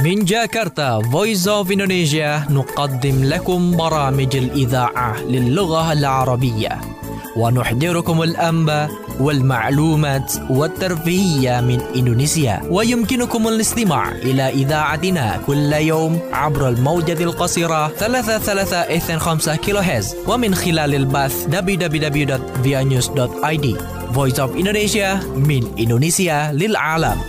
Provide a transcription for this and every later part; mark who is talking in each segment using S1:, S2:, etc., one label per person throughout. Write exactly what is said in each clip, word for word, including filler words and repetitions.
S1: من جاكرتا Voice of Indonesia نقدم لكم برامج الإذاعة للغة العربية ونحضركم الأنباء والمعلومات والترفيهية من إندونيسيا. ويمكنكم الاستماع إلى إذاعتنا كل يوم عبر الموجة القصيرة ثلاثة ثلاثة اثنين خمسة كيلو هرتز ومن خلال البث دبليو دبليو دبليو دوت via news دوت آي دي. Voice of Indonesia من إندونيسيا للعالم.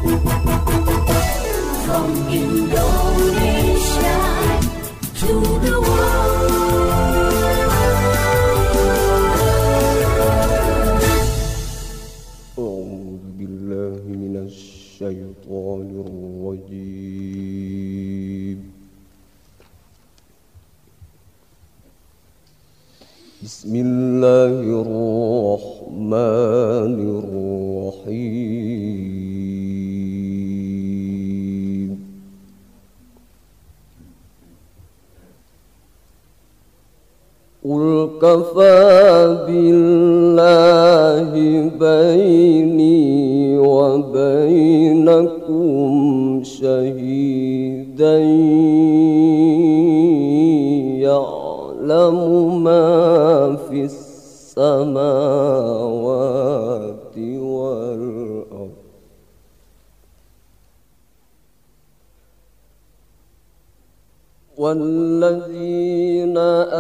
S2: From Indonesia to the world.
S3: أعوذ بالله من الشيطان الرجيم. بسم الله الرحمن الرحيم. قل كفى بالله بيني وبينكم شهيدا يعلم ما في السماوات والأرض والذين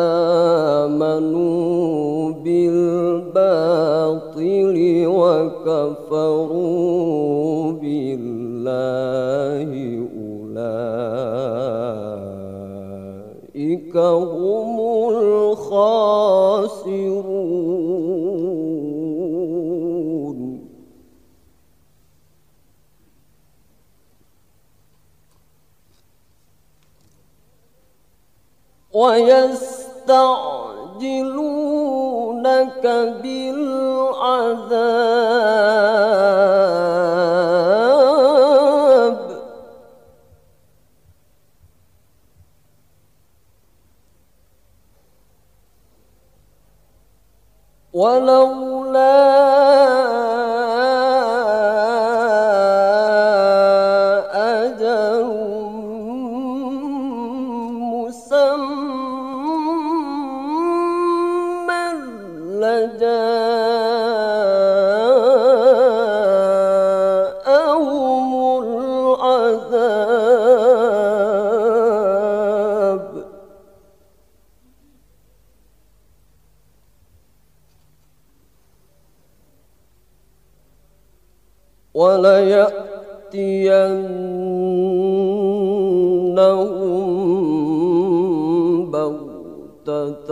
S3: آمنوا بالباطل وكفروا بالله أولئك هم الخاسرون. ويستعجلونك بالعذاب ولولا أجل مسمى لجاءهم العذاب وليأتينهم بغتة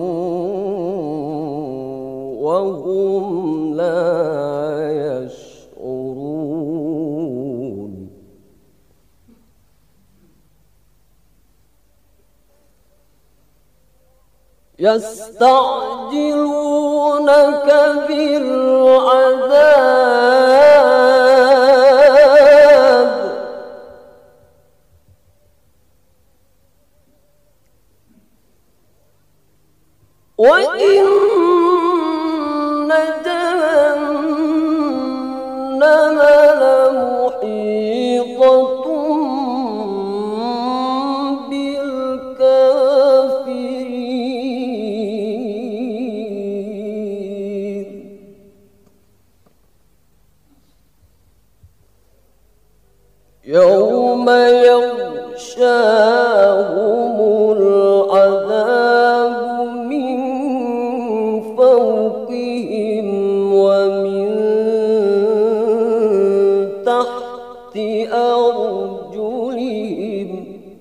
S3: وهم لا يشعرون. يستعجلونك بالعذاب وإن جهنم لمحيطة بالكافرين. يوم يغشاهم العذاب من فوقهم ومن تحت أرجلهم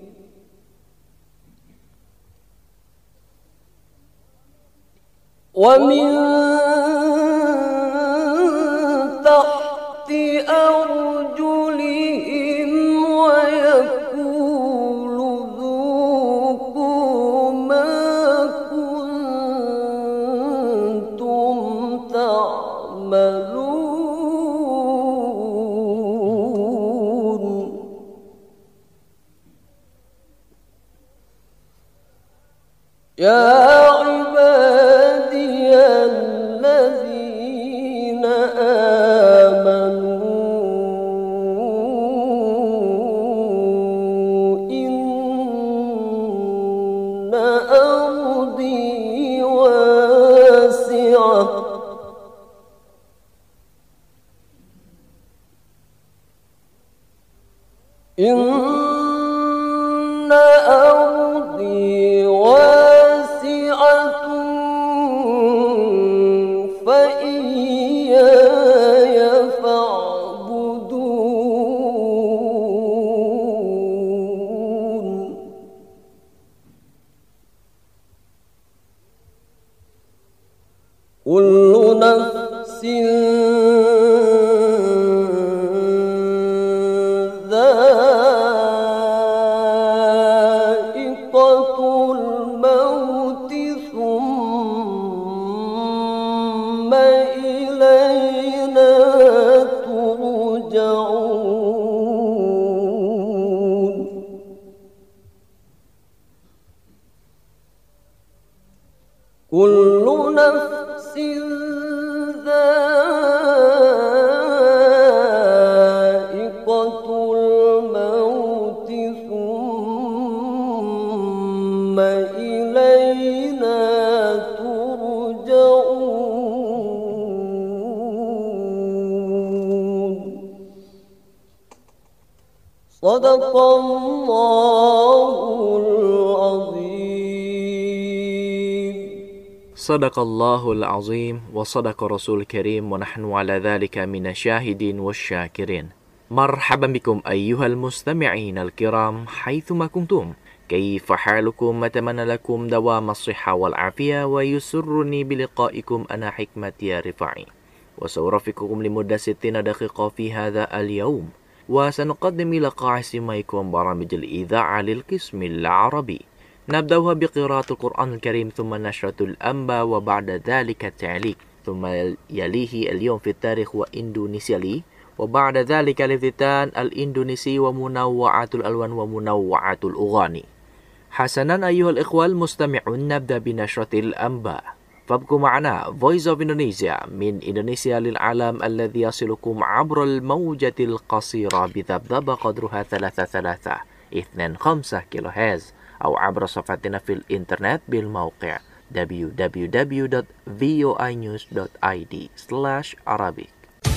S3: ومن تحت أرجلهم ويقول ذوقوا ما كنتم تعملون. يا عبادي الذين آمنوا إن أرضي واسعة فإياي فاعبدون كل نفس كل نفس ذائقة الموت ثم إلينا ترجعون صدق الله العظيم.
S4: صدق الله العظيم وصدق رسول الكريم ونحن على ذلك من الشاهدين والشاكرين. مرحبا بكم أيها المستمعين الكرام حيثما كنتم. كيف حالكم؟ أتمنى لكم دوام الصحة والعافية، ويسرني بلقائكم أنا حكمة يا رفاعي، وسأرافقكم لمدة ستين دقيقة في هذا اليوم، وسنقدم لقاء سماعكم برامج الإذاعة للقسم العربي. نبدأها بقراءة القرآن الكريم ثم نشرة الأنباء وبعد ذلك التعليق، ثم يليه اليوم في التاريخ وإندونيسيا لي، وبعد ذلك الافتتان الإندونيسي ومنوعات الألوان ومنوعات الأغاني. حسنا أيها الإخوة المستمعون، نبدأ بنشرة الأنباء، فابقوا معنا Voice of Indonesia من إندونيسيا للعالم الذي يصلكم عبر الموجة القصيرة بذبذبة قدرها ثلاثة ثلاثة اثنين خمسة كيلو هرتز، أو عبر صفحتنا في الإنترنت بالموقع دبليو دبليو دبليو دوت في او اي نيوز دوت اي دي سلاش عربيك.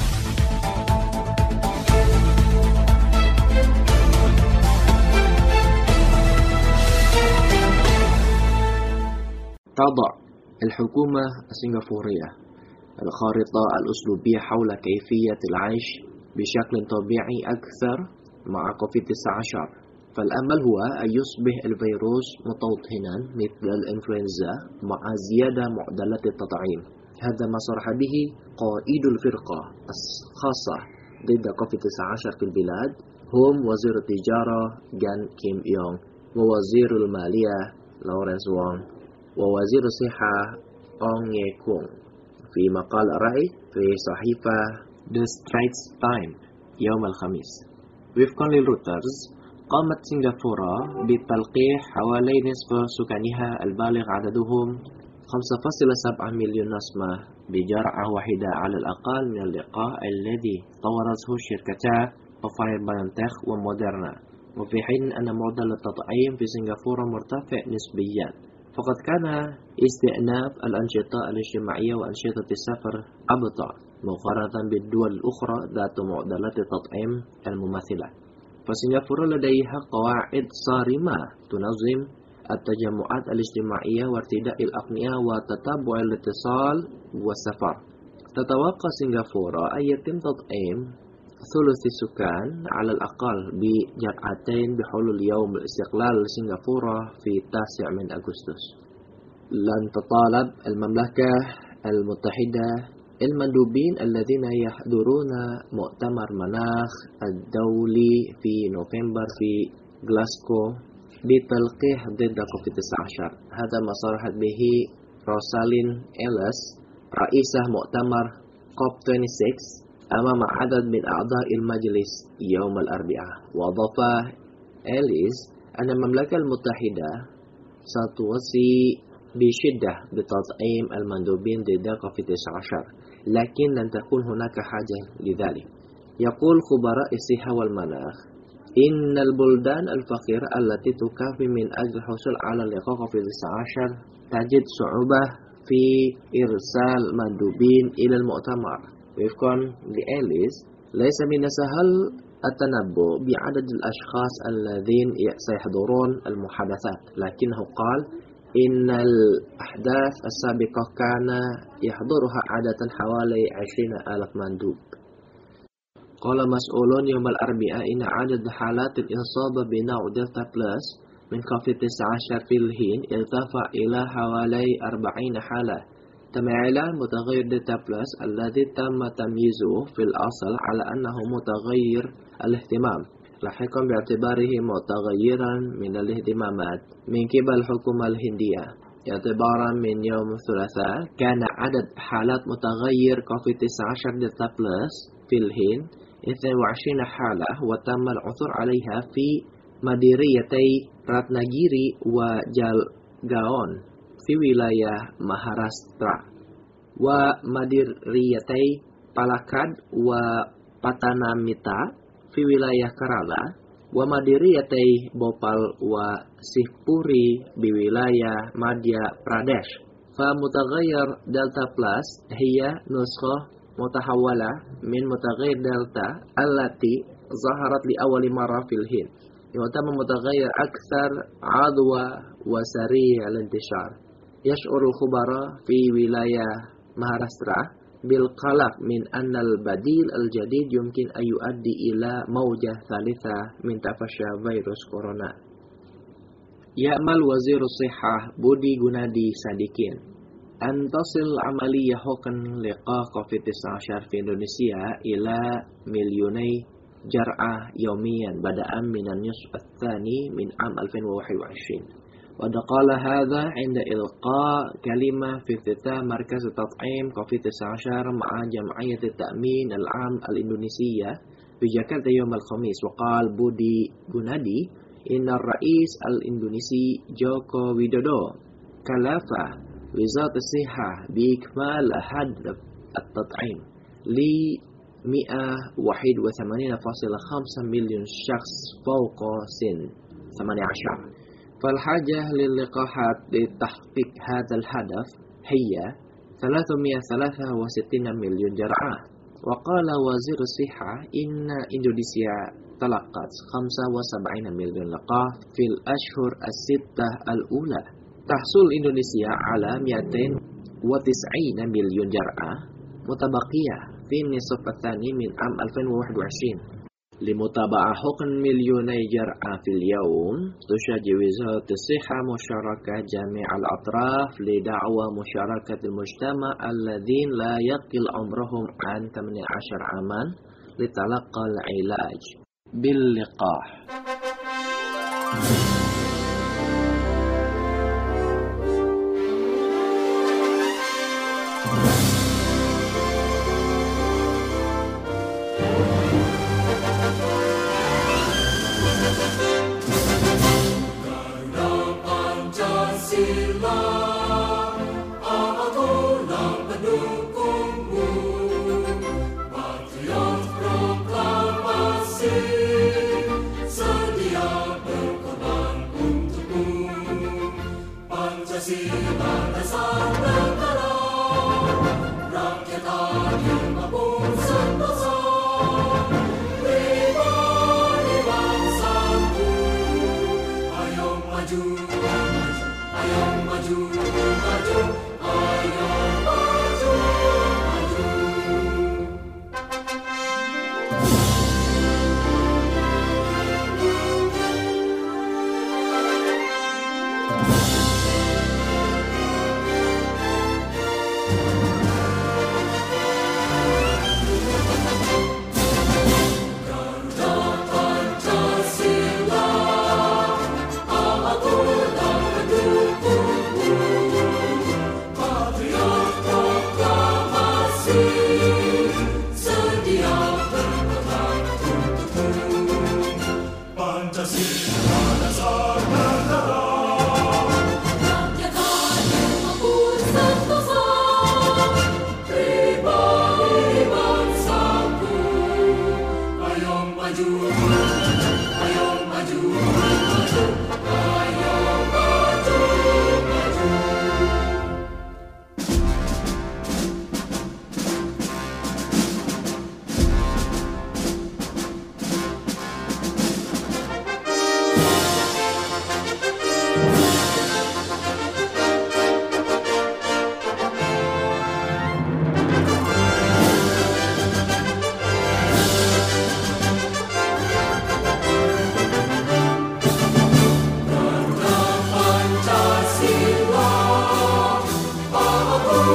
S4: تضع الحكومة السنغافورية الخارطة الأسلوبية حول كيفية العيش بشكل طبيعي أكثر مع كوفيد تسعة عشر. فالأمل هو أن يصبح الفيروس متوطنا مثل الإنفلونزا مع زيادة معدلات التطعيم. هذا ما صرح به قائد الفرقة الخاصة ضد كوفيد تسعة عشر في البلاد، هم وزير التجارة جان كيم يونغ، ووزير المالية لورنس وونغ، ووزير الصحة أونغ يي كونغ، في مقال رأي في صحيفة The Straits Times يوم الخميس. وفقا لرويترز، قامت سنغافورة بتلقيح حوالي نصف سكانها البالغ عددهم خمسة فاصلة سبعة مليون نسمة بجرعة واحدة على الأقل من اللقاح الذي طورته شركتا فايزر بايونتك وموديرنا، وفي حين أن معدل التطعيم في سنغافورة مرتفع نسبيا، فقد كان استئناف الأنشطة الاجتماعية وأنشطة السفر أبطأ مقارنة بالدول الأخرى ذات معدلات التطعيم المماثلة. فسنغافورة لديها قواعد صارمة تنظم التجمعات الاجتماعية وارتداء الأقنية وتتبع الاتصال والسفر. تتوقع سنغافورة أن يتم تطعيم ثلث السكان على الأقل بجرعتين بحلول يوم الاستقلال سنغافورة في التاسع من أغسطس. لن تطالب المملكة المتحدة المندوبين الذين يحضرون مؤتمر مناخ الدولي في نوفمبر في غلاسكو بتلقيح ضد كوفيد تسعة عشر. هذا ما صرحت به روسالين إليس رئيسة مؤتمر كوب ستة وعشرين أمام عدد من أعضاء المجلس يوم الأربعاء. وأضاف إليس أن المملكة المتحدة ستوصي بشدة بتطعيم المندوبين ضد كوفيد تسعة عشر، لكن لن تكون هناك حاجة لذلك. يقول خبراء الصحة والمناخ إن البلدان الفقيرة التي تكافئ من أجل الحصول على لقاح كوفيد تسعة عشر تجد صعوبة في إرسال مندوبين إلى المؤتمر. وفقا لإليس، ليس من السهل التنبؤ بعدد الأشخاص الذين سيحضرون المحادثات، لكنه قال إن الأحداث السابقة كان يحضرها عادة حوالي عشرين ألف مندوب. قال مسؤولون يوم الأربعاء إن عدد حالات الإصابة بنوع دلتا بلس من كوفيد تسعة عشر في الهند ارتفع إلى حوالي أربعين حالة. تم إعلان متغير دلتا بلس الذي تم تمييزه في الأصل على أنه متغير الاهتمام لاحقا باعتباره متغيرا من الاهتمامات من قبل الحكومة الهندية. اعتبارا من يوم الثلاثاء كان عدد حالات متغير كوفيد تسعة عشر دلتا بلس في الهند اثنين وعشرين حالة، وتم العثور عليها في مديريتي راتناجيري وجالgaon في ولاية مهاراشترا، ومديريتي بالاكاد وباتانامتha في ولاية كرالا، ومديريتي بوبال وسيهپوري بولاية ماديا براديش. فمتغير دلتا بلس هي نسخة متحولة من متغير دلتا التي ظهرت لأول مرة في الهند، يعتبر متغير أكثر عدوى وسريع الانتشار. يشعر الخبراء في ولاية مهاراشترا بالقلق من أن البديل الجديد يمكن أن يؤدي إلى موجة ثالثة من تفشي فيروس كورونا. يأمل وزير الصحة بودي غنادي صادقين أن تصل عملية حقن لقاح كوفيد تسعة عشر في إندونيسيا إلى مليوني جرعة يوميا بدءا من النصف الثاني من عام ألفين وواحد وعشرين. وقال هذا عند إلقاء كلمة في افتتاح مركز تطعيم كوفيد تسعة عشر مع جمعية التأمين العام الإندونيسية في جاكرتا يوم الخميس. وقال بودي غنادي إن الرئيس الإندونيسي جوكو ويدودو كلف وزارة الصحة بإكمال هدف التطعيم ل مئة وواحد وثمانين فاصلة خمسة مليون شخص فوق سن ثمانية عشر. فالحاجة للقاحات لتحقيق هذا الهدف هي ثلاثمئة وثلاثة وستين مليون جرعة. وقال وزير الصحة إن إندونيسيا تلقت خمسة وسبعين مليون لقاح في الأشهر الستة الأولى. تحصل إندونيسيا على مئتين وتسعين مليون جرعة متبقية في النصف الثاني من عام ألفين وواحد وعشرين. لمتابعة حقن مليوني جرعة في اليوم، تشجع وزارة الصحة مشاركة جميع الأطراف لدعوة مشاركة المجتمع الذين لا يقل عمرهم عن ثمانية عشر عاما لتلقى العلاج باللقاح.
S2: Rakyat adil makmur sentosa.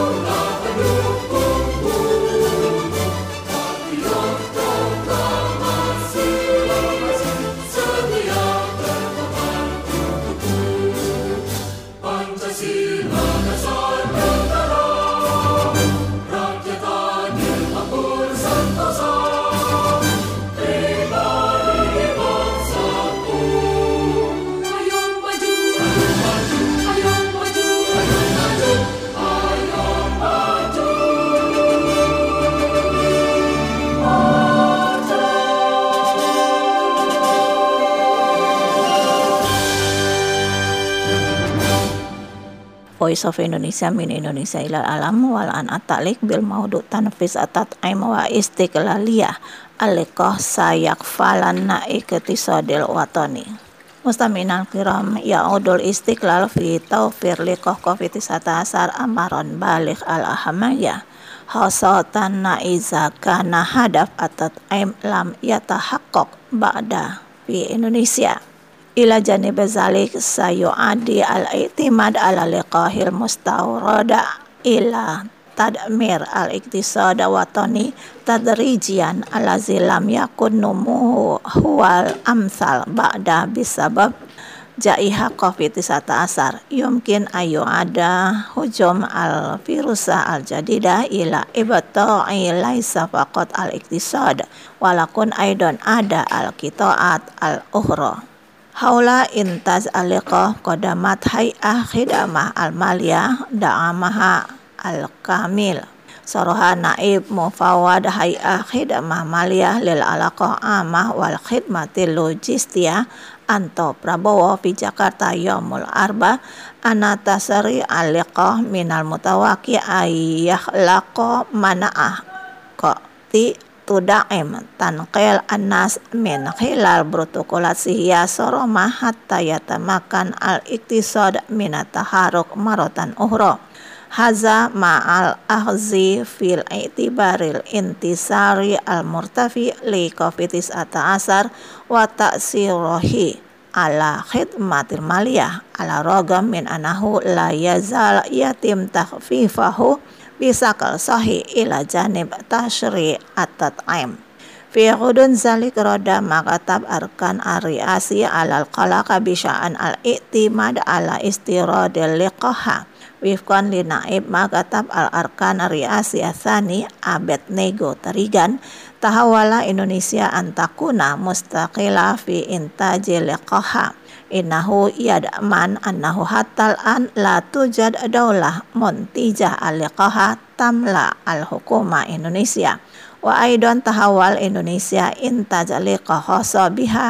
S5: Voice of Indonesia min Indonesia ilal alam wal an atalik bil maudu tanfis atat aim wa istiqlaliyah alikoh sayak falan na iktisadil watani. Mustaminal kiram ya'udul istiqlal fi tawfir likoh covid sembilan belas amaron balik al ahamaya khasatan na iza kana hadaf atat aim lam yatahaqqaq ba'da fi Indonesia. Ila janib zalik sayu'adi al-i'timad ala liqahil mustawrada ila tadmir al-iktisad watani tadrijian alazi lam yakun numuhu huwal amsal ba'da bisabab jaiha covid sembilan belas yumkin ayu ada hujum al-virusa al-jadida ila ibta'i laisa faqat al-iktisad walakun aidon ada al-qita'at al-ukhra. Haula intaz aliqah qadamat hay'ah khidamah al-maliyah da'amaha al-kamil. Soroha naib mufawad hay'ah khidamah maliyah lil alaqah amah wal khidmatil logistiyah Anto Prabowo di Jakarta Yaumul Arba anatasari aliqah minal mutawaki ayyah laqo mana'ah qati tudaim tanqil annas min khilal protokolasiya soroma hatta yatamakan al-iktisad minat taharuk marotan uhro haza ma'al ahzi fil i'tibaril intisari al-murtafi li covid sembilan belas wa ta'sirohi ala khidmatil maliyah ala rogam min anahu la yazal yatim takhfifahu bisakal sahih ila janib tashri at-tat'im fi ghudun zalik roda makatab arkan ariasi alal qalaka bisya'an al-i'timad ala istiradil liqaha wifkan li naib makatab al-arkan ariasi athani abed nego tarigan tahawala Indonesia antakuna mustaqila fi intajil liqaha innahu yad'man annahu hatal an la tujad daulah muntijah al-liqaha tamla al-hukuma Indonesia wa aidan tahawal Indonesia intaj liqaha sabiha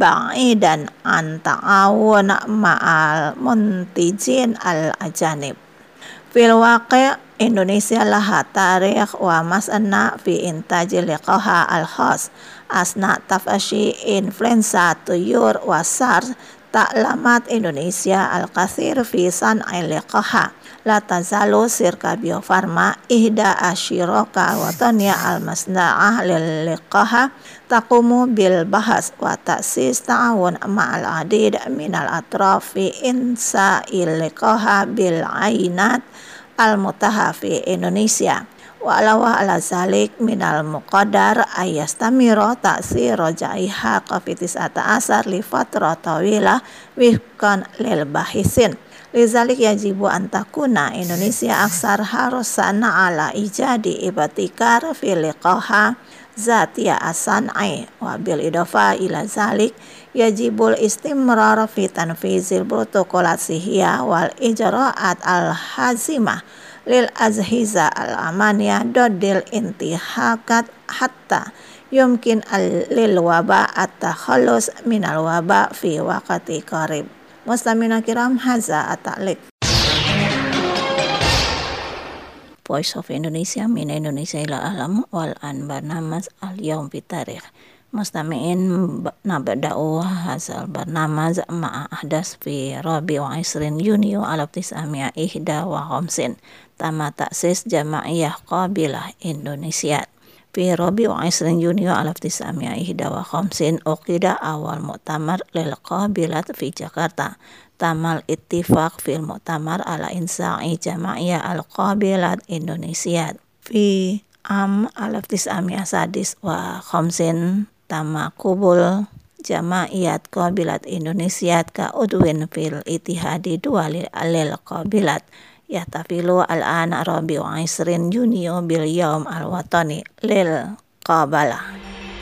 S5: ba'idan an ta'awun ma'al muntijin al-ajanib fil waqi' Indonesia laha tarikh wa mas'ana fi intajil liqaha al-khas asna tafashi influenza tuyur wa SARS ta'lamat Indonesia al-kathir fi san'il liqaha la tazalu sirka biofarma ihda ashiroka watanya al-masna'ah lil liqaha taqumu bil bahas wa ta'sis ta'awun ma'al adid minal atraf fi insa'il liqaha bil ainat al-mutaha fi Indonesia wa alawa ala zalik minal muqaddar ayastamiro ta'siro jaiha covid sembilan belas li fatra tawila wifkan lil bahisin lizalik yajibu antakuna Indonesia aksar harus sana ala ijadi ibatikar fi liqaha zatiya asan'i wa bil idofa ila zalik yajibul istimrar fi tanfizil protokolasihiyah wal ijra'at al-hazimah lil azhiza al-amaniyah dodil intihakat hatta yumkin lil waba at-takhallus minal waba fi waqti qarib. Muslimina kiram haza at-ta'liq. Voice of Indonesia min Indonesia ila alam wal an barnamas al-yawm bitarikh mustami'in nabda'u hazal barnamaz ma'a ahdas fi rabi wa isrin yunio alaf tis'amia ihda wa khamsin tama ta'sis jama'iyah qabilah Indonesia fi rabi wa isrin yunio alaf tis'amia ihda wa khamsin uqida awal mu'tamar lil qabilat fi Jakarta tamal ittifaq fil mu'tamar ala insa'i jama'iyah al-qabilat Indonesia fi am alaf tis'amiyah sadis wa khamsin tama kubul jama'iyat qabilat Indonesia ka udwin fil itihadi duwalil alil qabilat yahtafilu al-an rabi'u isrin Junio bil yaum al-watani lil qabalah.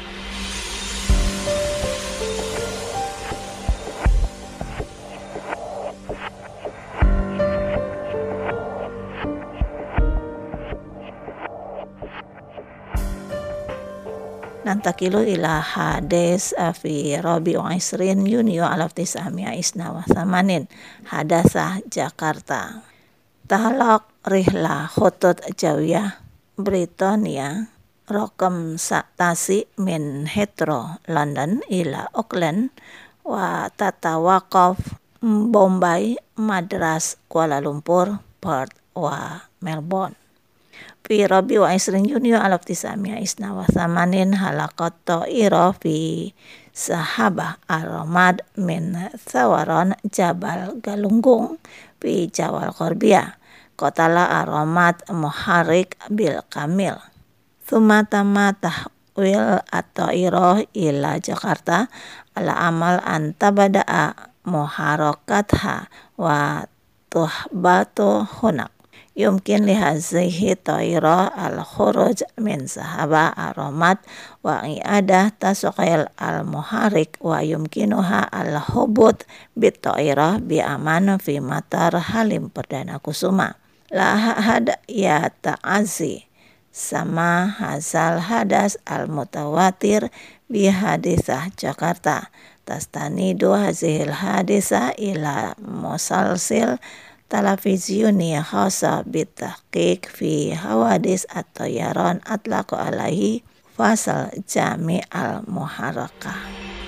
S5: Nantakilu ila hadis fi Rabi'u Isrin Junio alaf tis'amiyah isna wa thamanin hadasah Jakarta. Tahlak rihla khutut jawiyah Britania rokam saktasi min Heathrow London ila Auckland wa tatawaqaf Bombay Madras Kuala Lumpur Perth wa Melbourne. Fi Rabi'u Isrin Junio alaf tis'amiyah isna wa thamanin halaqat ta'ira fi Sahabah Ar-Ramad min Thawaran Jabal Galunggung fi Jawal Qorbiyah Qotala Ar-Ramad Muharrik bil Kamil thumma tamma tahwil at-ta'ira ila Jakarta ala amal antabada'a muharakatha wa tuhbatu hunak yumkin lihazihi ta'ira al-khuruj min Sahabah Ar-Ramad wa i'adah tasqil al-muharik wa yumkinuha al-hubut bit ta'ira bi aman fi matar Halim Perdana Kusuma la had ya ta'azi sama hazal hadas al-mutawatir bi hadisah Jakarta tastanidu hazihil hadisah ila musalsil televisioni khasa bitahqiq fi hawadis at-tayaran atlaqu alaihi fasal jami' al-muharakah.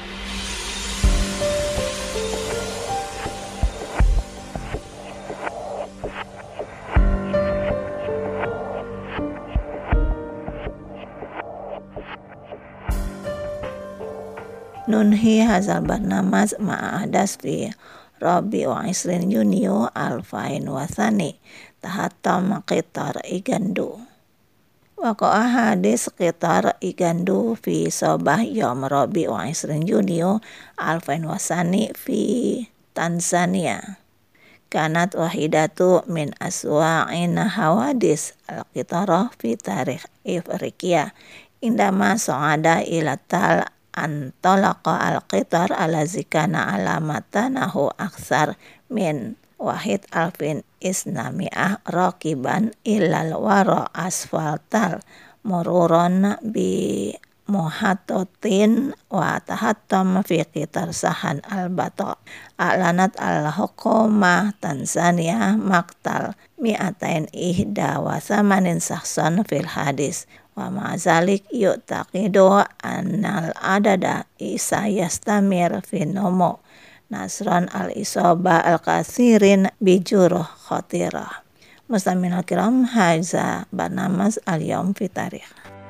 S5: Nunhi hazal barnamaz ma'adas fi Rabi'u Isrin Junio alfain wasani tahatam qitar igandu waqa'a hadis qitar igandu fi sabah yom Rabi'u Isrin Junio alfain wasani fi Tanzania kanat wahidatu min aswa'in hawadis al-qitarah fi tarikh Afrika indama so'ada ila tal antalaqa al-qitar ala zikana alamatanahu aksar min wahid alfin isnami'ah rakiban ilal wara asfaltal mururon bi muhatotin wa tahattam fi qitar sahan al-bata a'lanat al-hukumah Tanzania maktal mi'atain ihda wa thamanin sahsan fil hadis wa ma'azalik yu'taqidu annal adada isa yastamir fi nomo nasran al-isoba al-kathirin bijuruh khatirah. Muslimin al-kiram, haza barnamas al-yawm fi tarikh.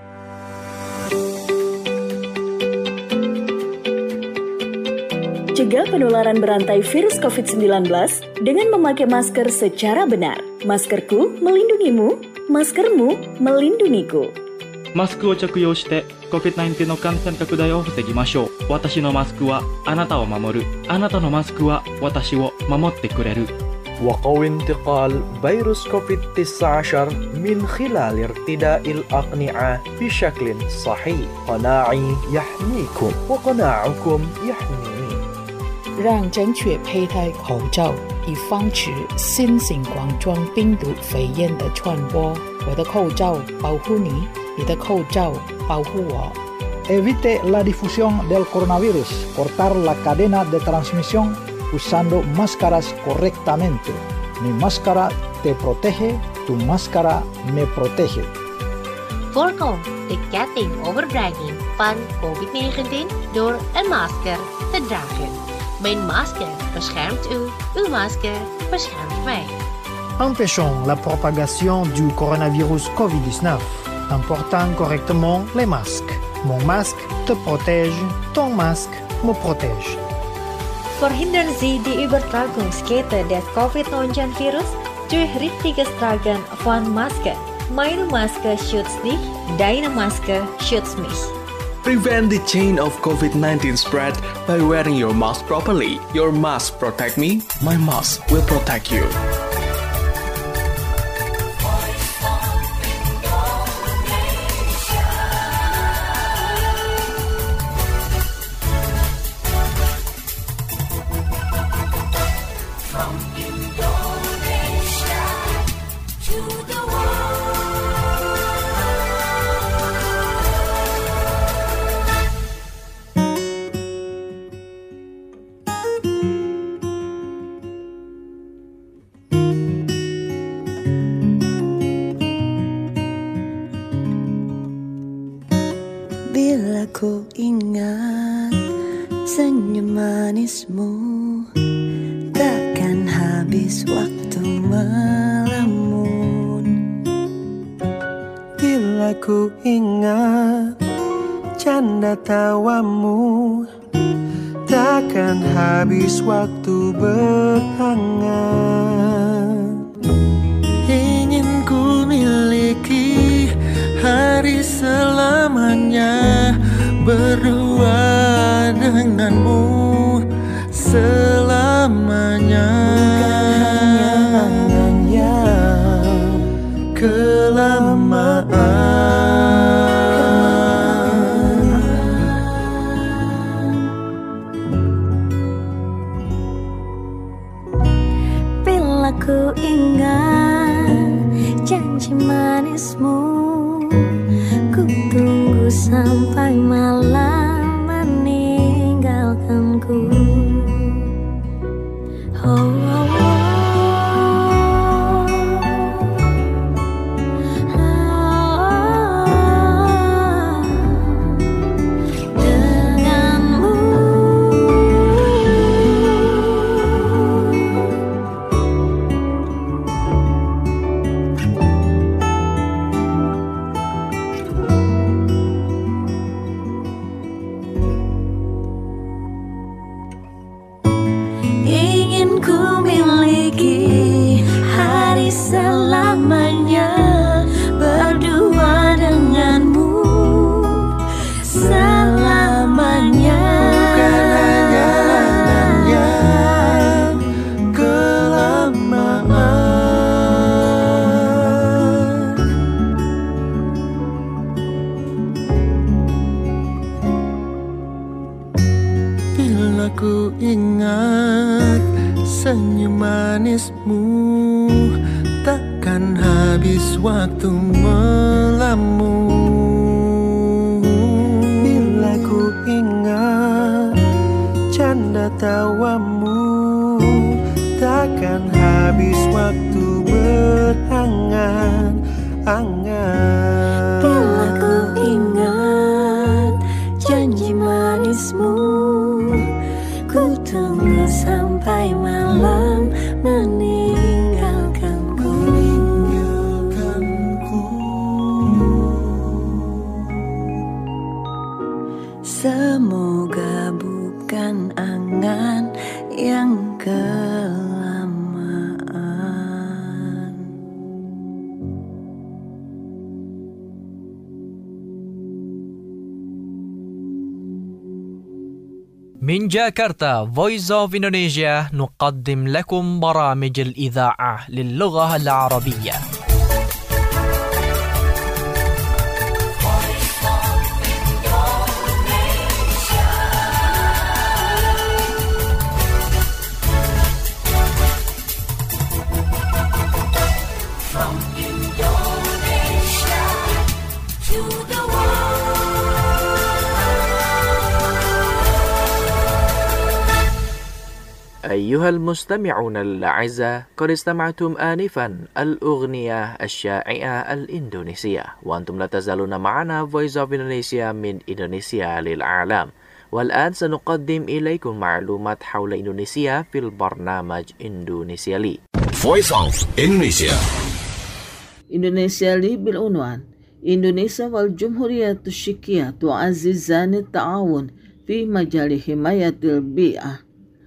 S6: Cegah penularan berantai virus covid sembilan belas dengan memakai masker secara benar. Maskerku melindungimu, maskermu melindungiku.
S7: マスクを着用して コビッドナインティーン の感染拡大を防ぎましょう。私のマスクはあなたを守る。あなたのマスクは私を守ってくれる。
S8: وقوي انتقال فيروس كوفيد تسعة عشر من خلال ارتداء الأقنعة بشكل صحيح. قناعي يحميكم وقناعكم يحميني.
S9: 让正确佩戴口罩，以防止新型冠状病毒肺炎的传播。我的口罩保护你，你的口罩保护我。
S10: Evite la difusión del coronavirus, cortar la cadena de transmisión usando máscaras correctamente. Mi máscara te protege, tu máscara me protege.
S11: Voorkom de ketting overdraging van covid negentien door een masker te dragen. Mijn masker beschermt u, uw masker beschermt mij.
S12: Empêchons la propagation du coronavirus covid dix-neuf en portant correctement les masques. Mon masque te protège, ton masque me protège.
S13: Förhindrar Sie die Übertragungskette des covid neunzehn Virus durch richtiges Tragen von Maske. Meine Maske schützt dich, deine Maske schützt mich.
S14: Prevent the chain of covid nineteen spread by wearing your mask properly. Your mask protect me, my mask will protect you.
S15: Bila ku ingat senyum manismu, takkan habis waktu melamun.
S16: Bila ku ingat canda tawamu, takkan habis waktu berhangat. Ingin ku miliki hari selamanya, berdua denganmu selamanya. Bukan yang kelamaan.
S15: Bila ku ingat janji manismu, ku tunggu sampai malam meninggalkanku. Oh, oh, oh. Selamanya berdua denganmu selamanya.
S16: Bukan hanya yang kelamaan. Bila ku ingat senyum manismu, takkan habis waktu melamun. Bila ku ingat canda tawamu, takkan habis waktu berangan-angan.
S15: Bila ku ingat janji manismu, ku tunggu sampai malam meninggalkan. Semoga bukan angan yang kelamaan.
S1: من جاكرتا Voice of Indonesia نقدم لكم برامج الإذاعة للغة العربية. أيها المستمعون الأعزاء، قد استمعتم آنفا الأغنية الشائعة الإندونيسية، وأنتم لا تزالون معنا Voice of Indonesia من إندونيسيا للعالم. والآن سنقدم إليكم معلومات حول إندونيسيا في البرنامج إندونيسيا لي.
S17: Voice of Indonesia.
S18: إندونيسيا لي بالعنوان: إندونيسيا والجمهورية التشيكية تعززان التعاون في مجال حماية البيئة.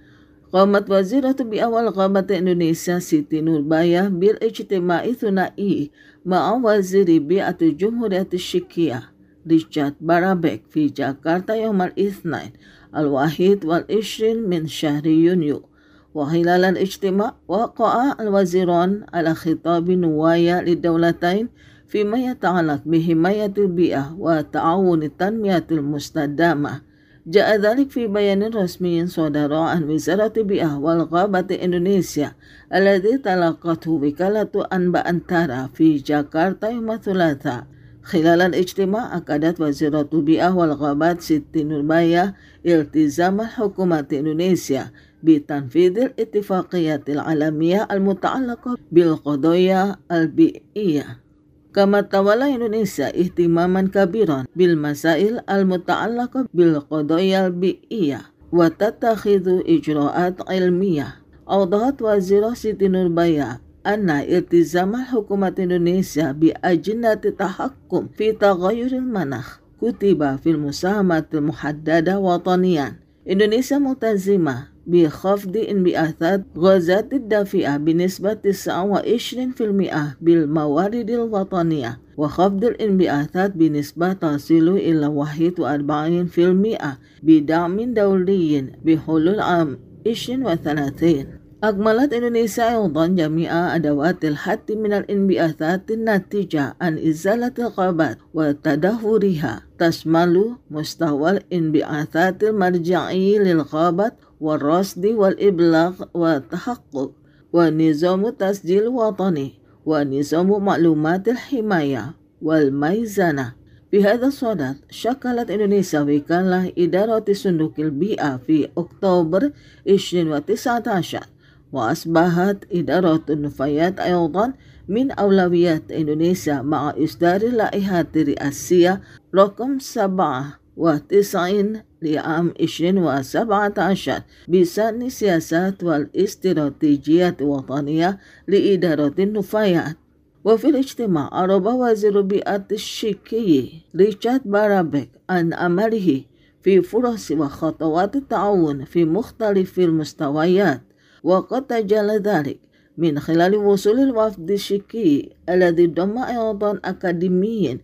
S18: Qamat Waziratu Bi'ah wal Ghabat Indonesia Siti Nurbaya bil ijtima'i thunai ma'a Waziri Bi'atu Jumhuriyati Syikiyah Richard Barabek fi Jakarta yawmal itsnain al-wahid wal ishrin min syahri Yunyu. Wa khilal al-ijtima' waqa'a al-waziran ala khitabi nuwaya lidawlatain fima yata'alaq bihimayatil bi'ah wa ta'awuni tanmiyatil mustadamah. Ja'a dhalik fi bayanin rasmiyin sadara an Wizarati Bi'ah wal Ghabati Indonesia alladhi talaqathu wikalatu Anba Antara fi Jakarta yawma thulatha. Khilal al-ijtima' akadat Waziratu Bi'ah wal Ghabat Siti Nurbaya iltizam al-hukumat Indonesia bitanfidil ittifaqiyatil alamiyah al-muta'allaqah bil qadaya al-bi'iyah. Kama tawala Indonesia ihtimaman kabiran bil masail al-muta'allaqah bil qadaya al-bi'iyah wa tattakhidhu ijra'at ilmiyah. Awdahat Wazirah Siti Nurbaya anna iltizam al-hukumat Indonesia bi ajnati tahakkum fi taghayyuril manakh kutiba fil musahamatil muhaddada wataniyan. Indonesia multazimah bi khafdi inbi'athat ghazatid dafi'ah binisbat tis'a wa ishrin fil mi'ah bil mawaridil wataniyah wa khafdil inbi'athat binisbat tasilu ila wahid wa arba'in fil mi'ah bida'min dawliyin bihulul am ishrin wa thalathin. Akmalat Indonesia aydan jami'a adawatil hatti minal inbi'athatin natijah an izalatil qabat wa tadahuriha tasmalu mustawal inbi'athatil marja'i lil qabat wa rasdi wal iblagh wa tahaqquq wa nizamu tasjil watani wa nizamu ma'lumatil himaya wal maizana. Bihadha sadat syakalat Indonesia wikalah idarati sundukil bi'a fi Oktober ishrin wa tis'ata asyar wa asbahat idaratun nufayat aydan min awlawiyat Indonesia ma'a isdari laihati riasiyah rakam sab'ah wa tis'in li'am ishrin wa sab'ata asyar bisani siyasat wal istiratijiyat wataniyah liidaratin nufayat. Wa fil ijtima' araba waziru bi'ati syikiyyi Richard Barabek an amalihi fi furasi wa khatawat ta'awun fi mukhtalifil mustawayat. وقد تجلى ذلك من خلال وصول الوفد الشيكي الذي ضم أيضا أكاديميين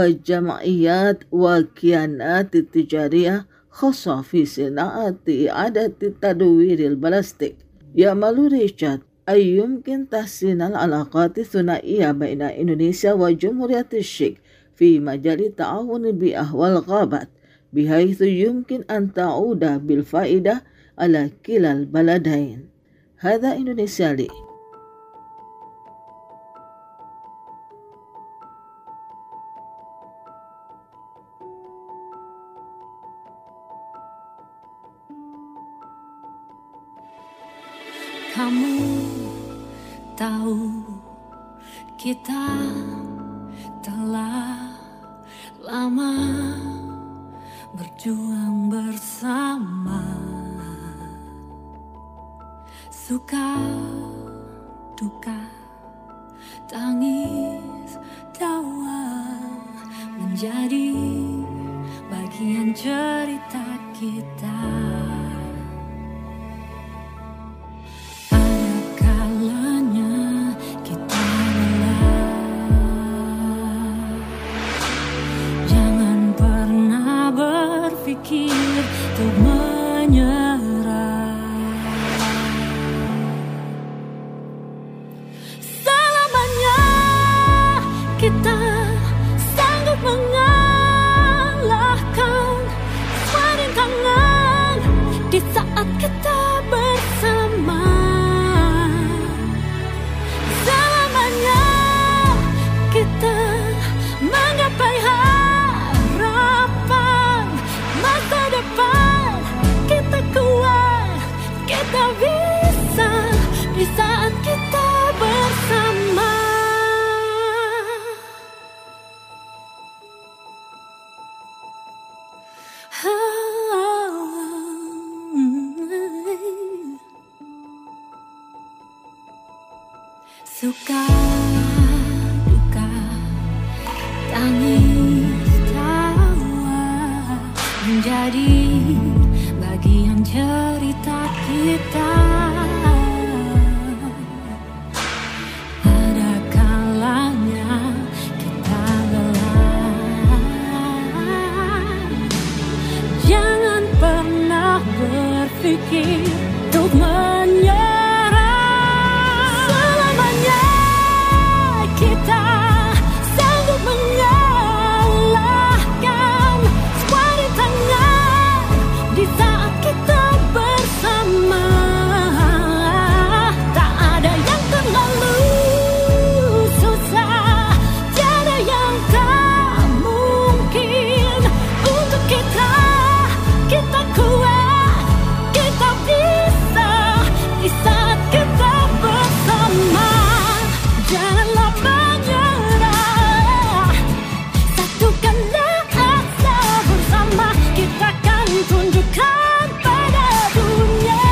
S18: وجمعيات وكيانات تجارية خاصة في صناعة إعادة تدوير البلاستيك. يأمل ريتشارد أن يمكن تحسين العلاقات الثنائية بين إندونيسيا وجمهورية التشيك في مجال التعاون البيئة والغابات بحيث يمكن أن تعود بالفائدة على كلا البلدين. هذا إندونيسيا لي.
S15: Kamu tahu kita telah lama berjuang bersama. Suka, duka, tangis, tawa menjadi bagian cerita kita. Ada kalanya kita lelah. Jangan pernah berpikir untuk menyerah. Kita sanggup mengalahkan rintangan di saat kita bersama. Selamanya kita menggapai harapan masa depan. Kita kuat, kita bisa di saat kita bersama. Suka, duka, tangis, tawa menjadi bagian cerita. kita. Ada kalanya kita lelah. Jangan pernah berpikir untuk menyerah. Selamanya kita sanggup mengalahkan semua rintangan di saat kita bersama. Tak ada yang terlalu susah, tiada yang tak mungkin untuk kita. Kita kuat, kita bisa di saat kita bersama. Janganlah menyerah, satukanlah asa bersama. Kita akan tunjukkan pada dunia.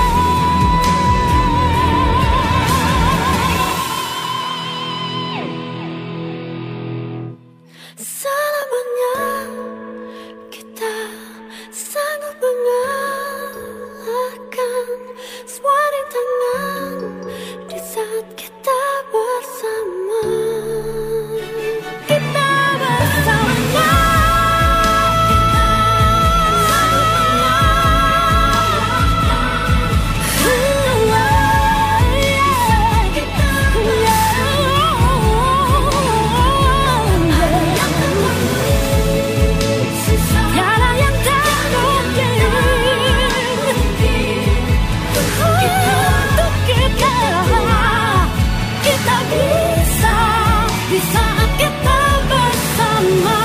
S15: Selamanya kita sanggup mengalahkan semua rintangan di saat kita bersama. Kita bersamanya. Tiada yang tak mungkin untuk kita. Kita bisa di saat kita bersama.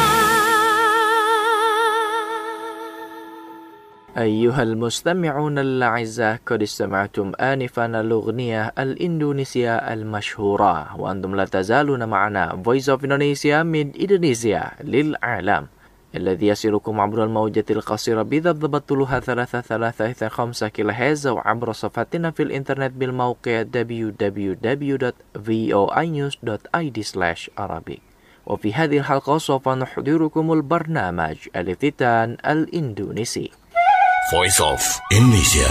S8: أيها المستمعون الأعزاء قد استمعتم آنفا الأغنية الإندونيسية المشهورة وأنتم لا تزالون معنا Voice of Indonesia من إندونيسيا للعالم الذي يصلكم عبر الموجة القصيرة بضبط طولها ثلاثة ثلاثة خمسة كيلو هرتز أو عبر صفحتنا في الإنترنت بالموقع دبليو دبليو دبليو دوت فوي نيوز دوت آي دي سلاش عربي. وفي هذه الحلقة سوف نحضركم البرنامج الافتتان الإندونيسي.
S17: Voice of Indonesia.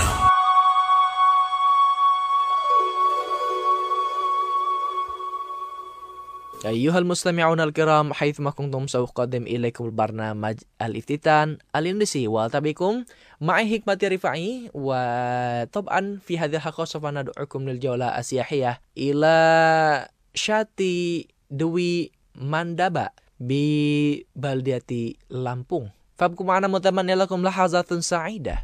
S1: أيها المستمعون الكرام حيثما كنتم سأقدم إليكم البرنامج الافتتان الإندونيسي والتقي بكم معي حكمة رفاعي. وطبعا في هذه الحلقة سوف ندعوكم للجولة السياحية إلى شاطئ دوي ماندابا ببلدة لامبونغ. فابقوا معنا متمنى لكم لحظات سعيدة.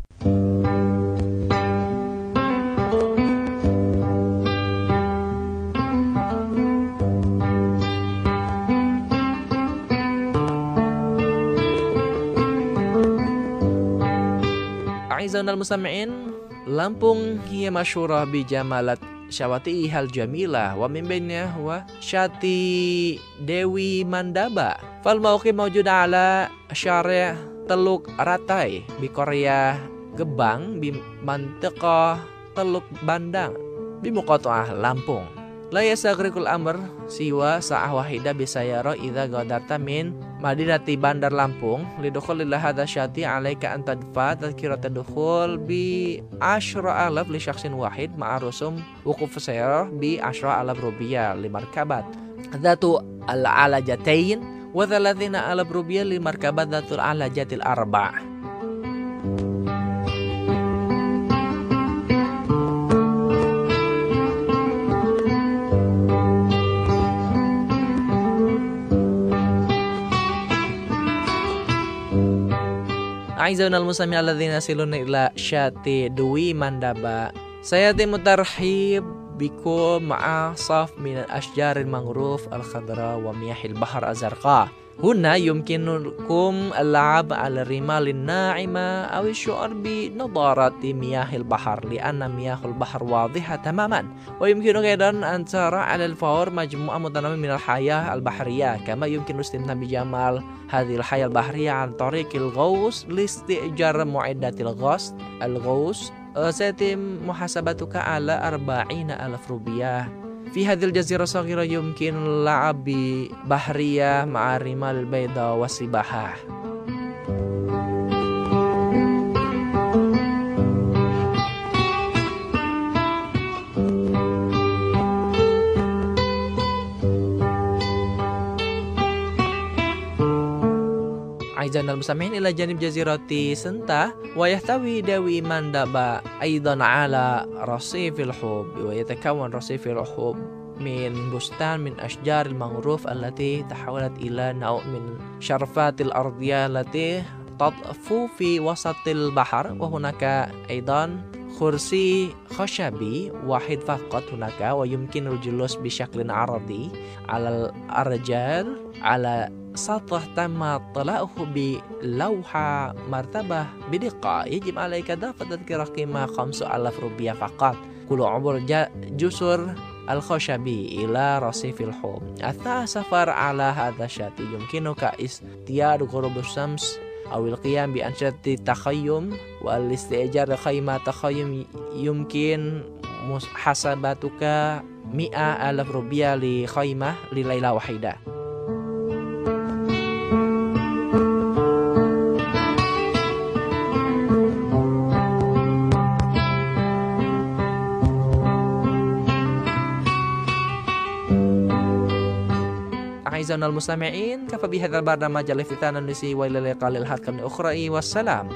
S1: أعزائنا المستمعين، لامبونغ هي مشهورة بجمالات شواطئها الجميلة ومن بينها هو شاطئ دوي ماندابا. فالموقع موجود على شارع تلوك راتاي بقرية Gebang بمنطقة تلوك باندang بمقاطعة لامبونغ. لا يستغرق الأمر سوى ساعة واحدة بسيارة إذا غادرت من مدينة بندر لامبونغ. لدخول إلى هذا الشاطئ عليك أن تدفع تذكرة الدخول بعشرة آلاف لشخص واحد مع رسوم وقوف السيارة بعشرة آلاف روبية لمركبات ذات العلجتين وثلاثين آلاف روبية لمركبات ذات العلجات الأربع. أعزائنا المستمعين الذين يصلون إلى شاطئ دوي ماندابا، سيتم الترحيب بكم مع صف من الأشجار المنغروف الخضراء ومياه البحر الزرقاء. هنا يمكنكم اللعب على الرمال الناعمة أو الشعور بنضارة مياه البحر لأن مياه البحر واضحة تماما. ويمكنك أيضا أن ترى على الفور مجموعة متنوعة من الحياة البحرية، كما يمكن الاستمتاع بجمال هذه الحياة البحرية عن طريق الغوص لاستئجار معدات الغوص. الغوص سيتم محاسبتك على أربعين ألف روبية. في هذه الجزيرة الصغيرة يمكن اللعب ببحرية مع الرمال البيضاء والسباحة.
S8: أعزائنا المستمعين إلى جانب جزيرة سنتا، ويحتوي داوي مندبة أيضا على رصيف الحب، ويتكون رصيف الحب من بستان من أشجار المنغروف التي تحولت إلى نوع من شرفات الأرضية التي تطفو في وسط البحر. وهناك أيضا كرسي خشبي واحد فقط هناك، ويمكن الجلوس بشكل عرضي على الأرجل على سطح تم طلاؤه بلوحة مرتبة بدقة. يجب عليك دفع تذكرة قيمة خمسة آلاف روبيا فقط كل عبور جسر الخشبي إلى رصيف الحب. أثناء السفر على هذا الشاطئ يمكنك اصطياد غروب الشمس أو القيام بأنشطة التخيم والاستئجار خيمة تخيم. يمكن محاسبتك مئة ألف روبيا لخيمة لليلة واحدة. أعزائنا المستمعين، كفى بهذا البرنامج الافتتان النسي وإلى اللقاء للحلقة الأخرى، والسلام.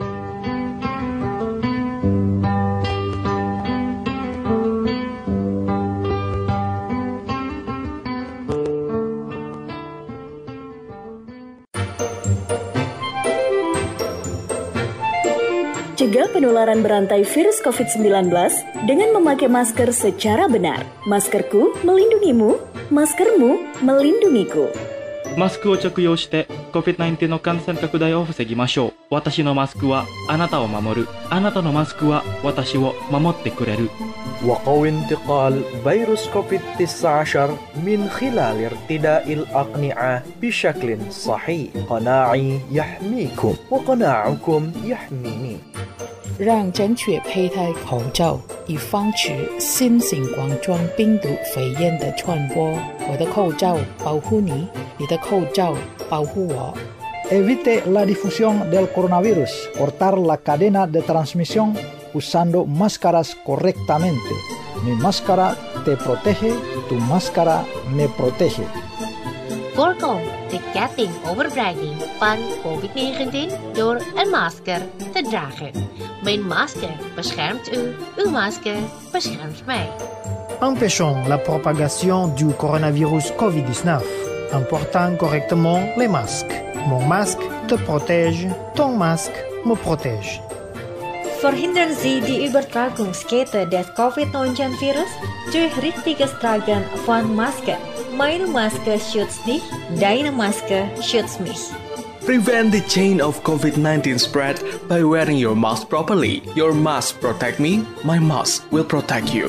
S6: Cegah penularan berantai virus covid sembilan belas dengan memakai masker secara benar. Maskerku melindungimu, maskermu melindungiku.
S7: マスクを着用して コビッドナインティーン の感染拡大を防ぎましょう。私のマスクはあなたを守る。あなたのマスクは私を守ってくれる。
S19: وقو انتقال فيروس كوفيد تسعة عشر من خلال ارتداء الأقنعة بشكل صحيح. قناعي يحميكم وقناعكم يحميني.
S9: 让正确佩戴口罩，以防止新型冠状病毒肺炎的传播。我的口罩保护你，你的口罩保护我。
S10: Evite la difusión del coronavirus. Cortar la cadena de transmisión usando máscaras correctamente. Mi máscara te protege, tu máscara me protege.
S11: Voorkom de ketting overdraging van covid negentien door een masker te dragen. Mijn masker beschermt u, uw masker beschermt mij.
S12: Empêchons la propagation du coronavirus covid dix-neuf en portant correctement les masques. Mon masque te protège, ton masque me protège.
S13: Verhindern Sie die Übertragungskette des covid neunzehn Virus durch richtiges Tragen von Maske. Meine Maske schützt dich, deine Maske schützt mich.
S14: Prevent the chain of COVID nineteen spread by wearing your mask properly. Your mask protect me, my mask will protect you.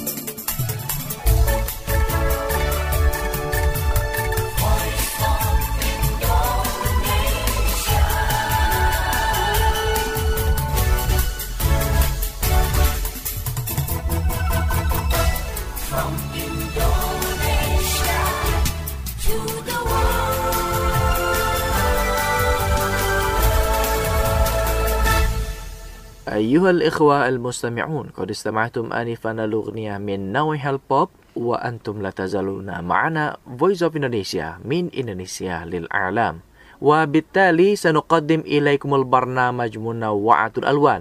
S8: أيها الإخوة المستمعون، قد استمعتم آنفا الأغنية من نوع البوب، وأنتم لا تزالون معنا Voice of Indonesia من إندونيسيا للإعلام، وبالتالي سنقدم إليكم البرنامج منوعة الألوان.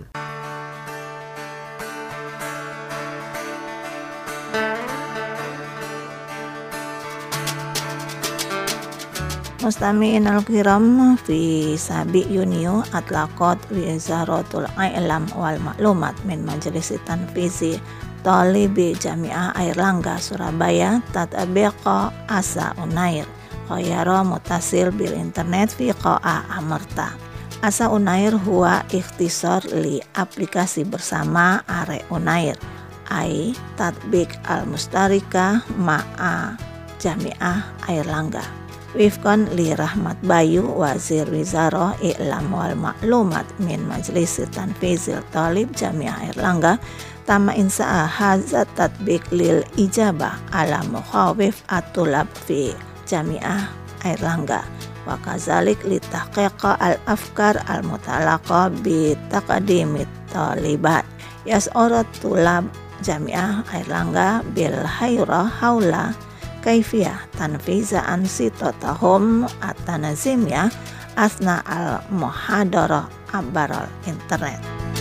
S5: Mustami'in al-kiram fi sabi Yunio atlaqat wizaratul i'lam wal maklumat min Majelis Tanfizi Talibi Jami'ah Airlangga Surabaya tatabiqa asa unair khayara mutasil bil internet fi qa'a amarta. Asa unair huwa ikhtisar li aplikasi bersama are unair ai tatbik al-mustarika ma'a Jami'ah Airlangga. Wifqan li Rahmat Bayu Wazir Wizarah I'lam wal Maklumat min Majlis Tanfizil Talib Jami'ah Airlangga tama insa'a hadza tatbik lil ijabah ala mukhawif at-tulab fi Jami'ah Airlangga wa kazalik li tahqiqa al-afkar al-mutalaqa bi taqdimit talibat yas'urat tulab Jami'ah Airlangga bil hayra haula kaifiyah tanfiza ansitotahum at-tanazimiyah asna al-muhadarah abarol internet.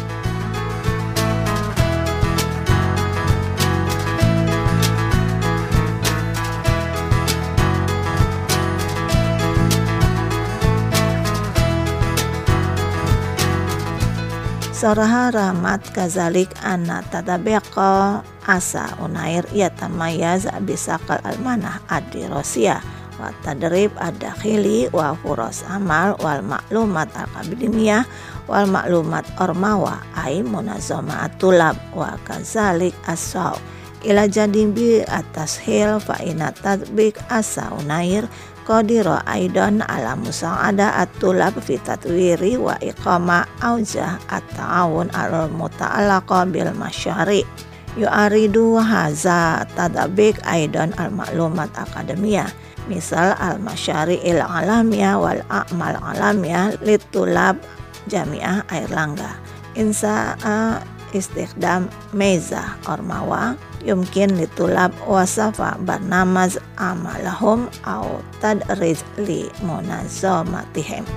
S5: Soraha rahmat kazalik anna tadabeqa asa unair yatamayaz bisakal almanah ad-dirasiyah wa tadrib ad-dakhili wa furas amal wal maklumat al-akademiyah wal maklumat ormawa ay munazama tulab wa kazalik as-saw ila jadibi atas hil fa ina tadbik asa unair qadira aidan ala musa'ada at-tulab fi tatwiri wa iqama aujah at-ta'awun al-muta'alaqa bil masyari yu'aridu haza tadabik aidan al-maklumat akademiyah misal al-masyari il-alamiyah wal a'mal alamiyah litulab jami'ah Airlangga insa'a istikdam meza ormawa yumkin litulab wasafa barnamaz amalahum au tadrij li munazamatihim.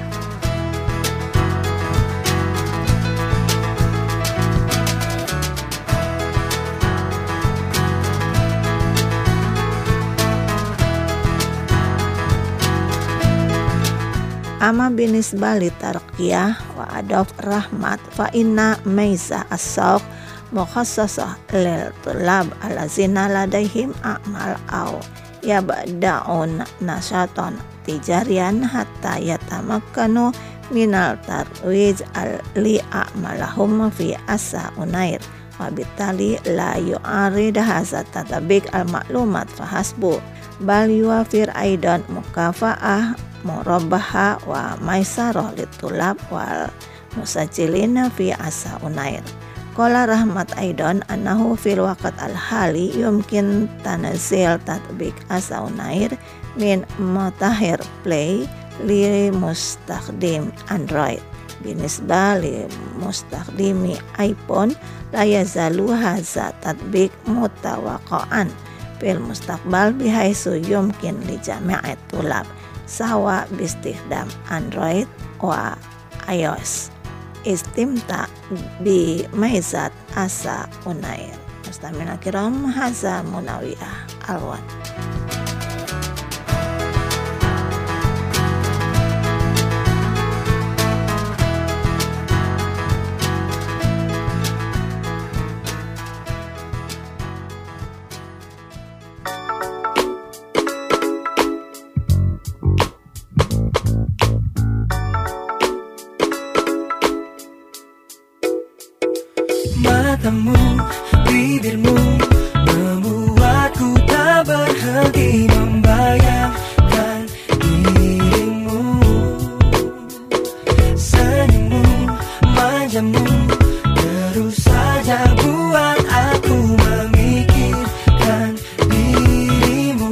S5: Ama binisbah li tarqiyah wa adab rahmat fa inna maiza as-sawq mukhassasah lil tulab alazina ladaihim a'mal au yabda'un nasyatan tijarian hatta yatamakkanu minal tarwij al li a'malahum fi asa unair wa bitali la yu'arid hadza tadabik al maklumat fahasbu bal yuwafir aidan mukafa'ah murabaha wa maisarah litulab wal musajilina fi asa unair. Qala rahmat aidan annahu fil waqt al-hali yumkin tanazil tatbik asa unair min mutahhir play li mustakhdim Android binisbah li mustakhdimi iPhone la yazalu hadza tatbik mutawaqqa'an fil mustaqbal bihaisu yumkin li jami'i tulab sawa bistikdam Android wa iOS istimta bi maizat asa unair. Mustamina kiram haza munawiyah alwan.
S16: Matamu, bibirmu membuatku tak berhenti membayangkan dirimu. Senyummu, manjamu terus saja buat aku memikirkan dirimu.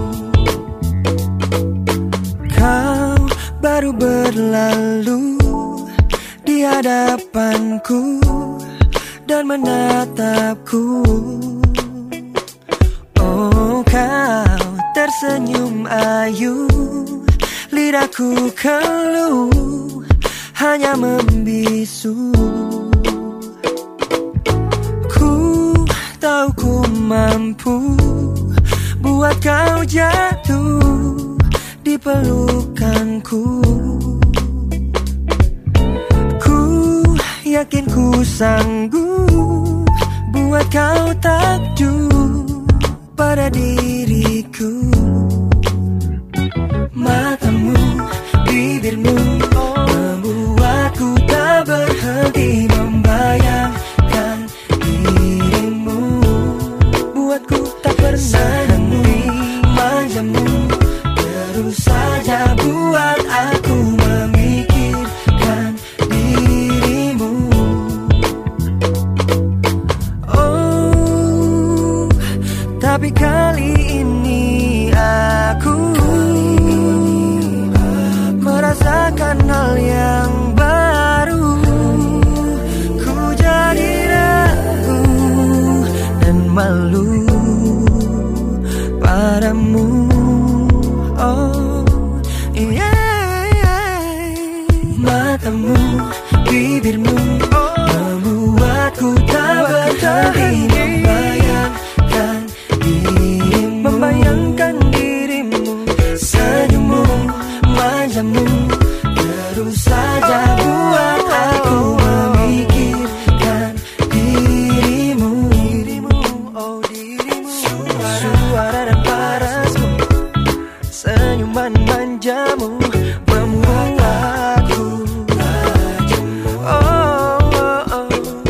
S16: Kau baru berlalu di hadapanku dan menatapku. Oh, kau tersenyum ayu, lidahku keluh hanya membisu. Ku tahu ku mampu buat kau jatuh di pelukanku. Yakin ku sanggup buat kau takjub pada diriku. Matamu, bibirmu membuatku tak berhenti membayangkan dirimu. Buatku tak berhenti manjamu terus saja buat aku memikirkan dirimu. Tapi kali ini padamu, terus saja buat aku memikirkan dirimu, oh dirimu. Suara dan parasmu, senyuman manjamu membuat aku rajamu. Oh, oh, oh.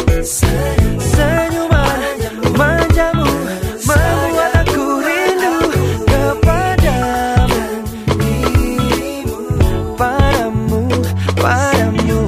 S16: Senyuman manjamu membuat aku rindu kepadamu, padamu, padamu.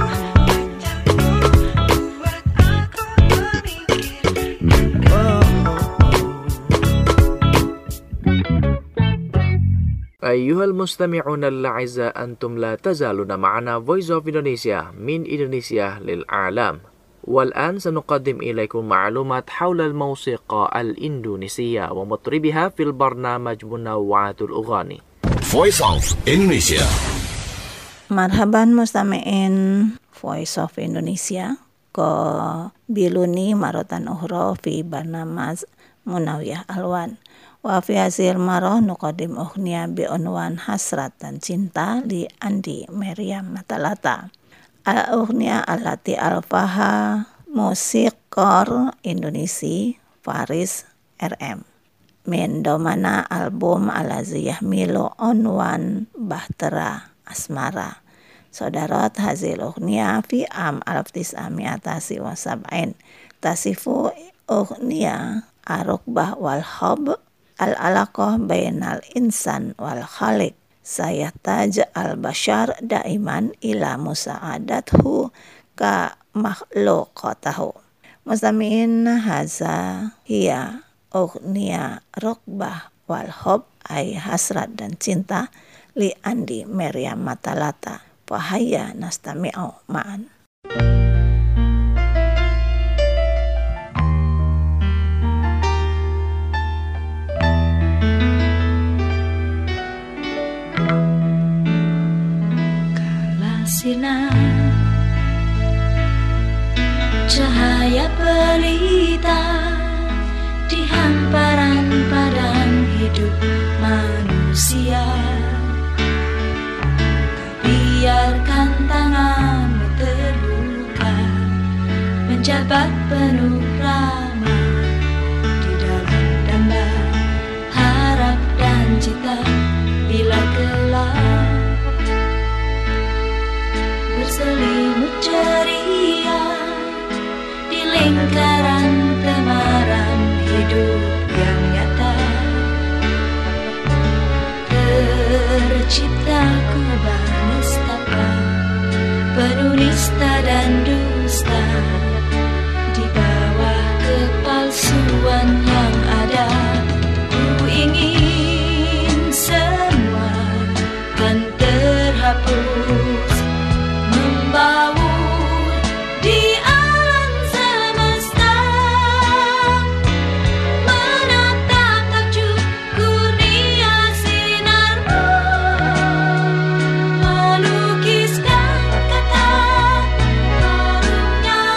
S8: أيها المستمعون الأعزاء أنتم لا تزالون معنا Voice of Indonesia من إندونيسيا للعالم. والآن سنقدم إليكم معلومات حول الموسيقى الإندونيسية ومطربها في البرنامج منوعات الأغاني.
S17: Voice of Indonesia.
S5: Marhaban mustami'in Voice of Indonesia ko biluni marotan ukhra fi barnamaj Munawiyah Alwan. Wa fi hasil maroh nuqadim ukhniya bi unwan Hasrat dan Cinta li Andi Meriam Matalata. Al-ukhniya allati alfaha musikor Indonesia Faris R M. Min domana album alazi yahmilu unwan Bahtera Asmara. Sodarat hazil ukhniya fi am alaf tis'amiyah tasi wa sab'in. Tasifu ukhniya arukbah wal hub al-alaqah bainal insan wal khaliq. Sayahtaj al-bashar daiman ila musa'adathu ka makhluqatahu. Mustami'in haza hiya ughniya rukbah wal hub ay hasrat dan cinta li Andi Meriam Matalata. Fahaya nastami'u ma'an.
S15: Sinar cahaya pelita di hamparan padang hidup manusia. Kau biarkan tanganmu terbuka menjabat penuh ramah di dalam damba harap dan cita. Bila gelap berselimut ceria di lingkaran temaram hidup yang nyata, tercipta kubah nestapa penuh nista dan dusta di bawah kepalsuan yang ada. Ku ingin semua kan terhapus membaur di alam semesta, menatap takjub kurnia sinarmu, melukiskan kata korupnya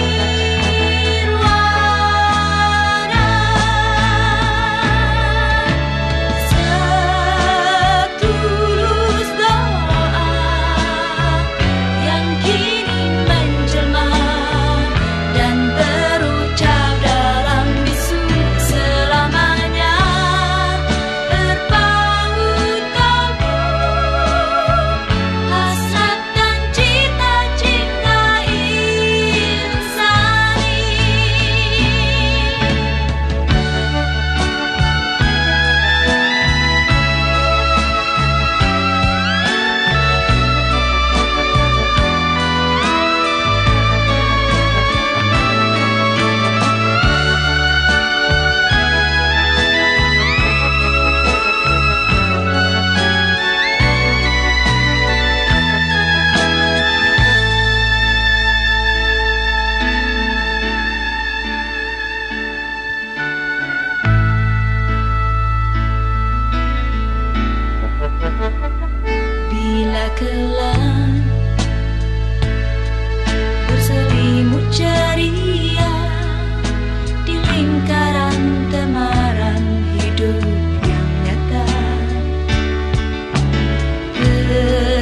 S15: nirwana. Setulus doa yang kini menjelma dan terucap dalam bisu selamanya, terpaut kalbu hasrat dan cita-cita insani. Bila kelak berselimut ceria di lingkaran temaram hidup yang nyata,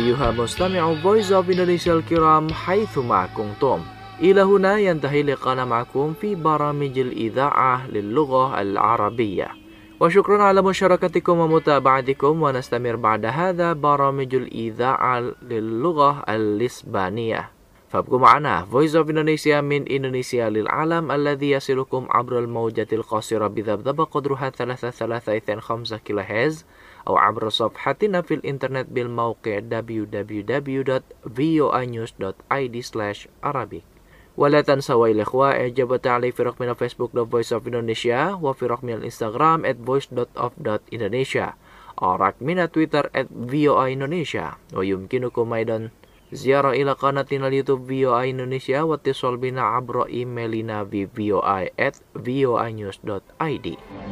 S8: أيها مستمعو Voice of Indonesia الكرام حيثما كنتم. إلى هنا ينتهي لقاءنا معكم في برامج الإذاعة للغة العربية، وشكرا على مشاركتكم ومتابعتكم. ونستمر بعد هذا برامج الإذاعة للغة الإسبانية، فابقوا معنا. Voice of Indonesia من إندونيسيا للعالم الذي يصلكم عبر الموجة القصيرة بذبذبة قدرها ثلاثة ثلاثة اثنين خمسة كيلو هرتز، أو عبر صفحتنا في الإنترنت بالموقع دبليو دبليو دبليو دوت فوa news دوت آي دي سلاش arabic. ولا تنسوا يا الإخوة إعجاب وتعليق في رقمنا فيسبوك دوت فويس أوف إندونيسيا، وفي رقمنا الإنستغرام at voice دوت off دوت indonesia، أو رقمنا تويتر at voa indonesia. ويمكنكم أيضا زيارة إلى قناتنا اليوتيوب voa indonesia واتصال بنا عبر إيميلنا في voa at voa news دوت آي دي.